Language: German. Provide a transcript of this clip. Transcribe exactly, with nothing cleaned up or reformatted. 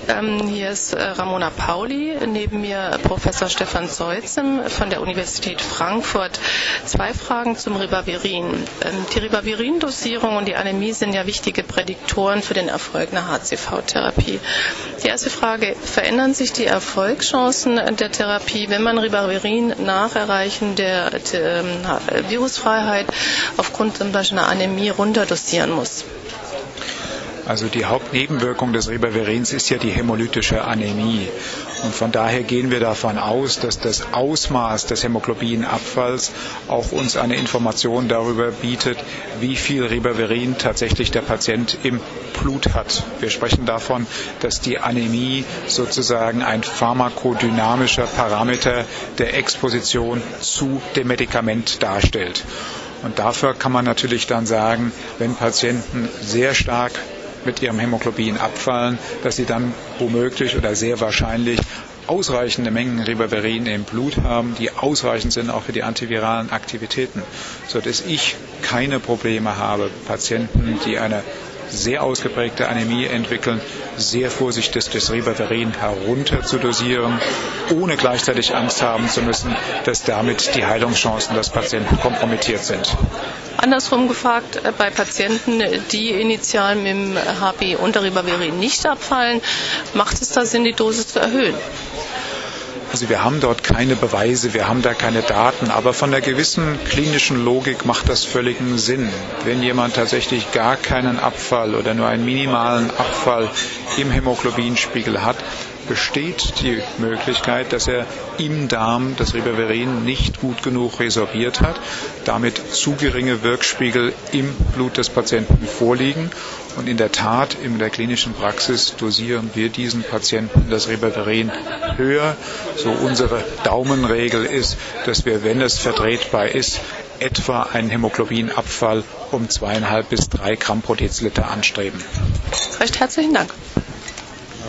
Ähm, hier ist äh, Ramona Pauli, neben mir Professor Stefan Zeuzem von der Universität Frankfurt. Zwei Fragen zum Ribavirin. Ähm, die Ribavirin-Dosierung und die Anämie sind ja wichtige Prädiktoren für den Erfolg einer H C V-Therapie. Die erste Frage: Verändern sich die Erfolgschancen der Therapie, wenn man Ribavirin nach Erreichen der äh, Virusfreiheit aufgrund zum Beispiel einer Anämie runterdosieren muss? Also die Hauptnebenwirkung des Ribavirins ist ja die hämolytische Anämie. Und von daher gehen wir davon aus, dass das Ausmaß des Hämoglobinabfalls auch uns eine Information darüber bietet, wie viel Ribavirin tatsächlich der Patient im Blut hat. Wir sprechen davon, dass die Anämie sozusagen ein pharmakodynamischer Parameter der Exposition zu dem Medikament darstellt. Und dafür kann man natürlich dann sagen, wenn Patienten sehr stark mit ihrem Hämoglobin abfallen, dass sie dann womöglich oder sehr wahrscheinlich ausreichende Mengen Ribavirin im Blut haben, die ausreichend sind auch für die antiviralen Aktivitäten, sodass ich keine Probleme habe, Patienten, die eine sehr ausgeprägte Anämie entwickeln, sehr vorsichtig das Ribavirin herunter zu dosieren, ohne gleichzeitig Angst haben zu müssen, dass damit die Heilungschancen des Patienten kompromittiert sind. Andersrum gefragt, bei Patienten, die initial mit dem H B unter Ribavirin nicht abfallen, macht es da Sinn, die Dosis zu erhöhen? Also wir haben dort keine Beweise, wir haben da keine Daten, aber von der gewissen klinischen Logik macht das völligen Sinn. Wenn jemand tatsächlich gar keinen Abfall oder nur einen minimalen Abfall im Hämoglobinspiegel hat, besteht die Möglichkeit, dass er im Darm das Ribavirin nicht gut genug resorbiert hat, damit zu geringe Wirkspiegel im Blut des Patienten vorliegen. Und in der Tat, in der klinischen Praxis dosieren wir diesen Patienten das Ribavirin höher. So unsere Daumenregel ist, dass wir, wenn es vertretbar ist, etwa einen Hämoglobinabfall um zweieinhalb bis drei Gramm pro Deziliter anstreben. Recht herzlichen Dank.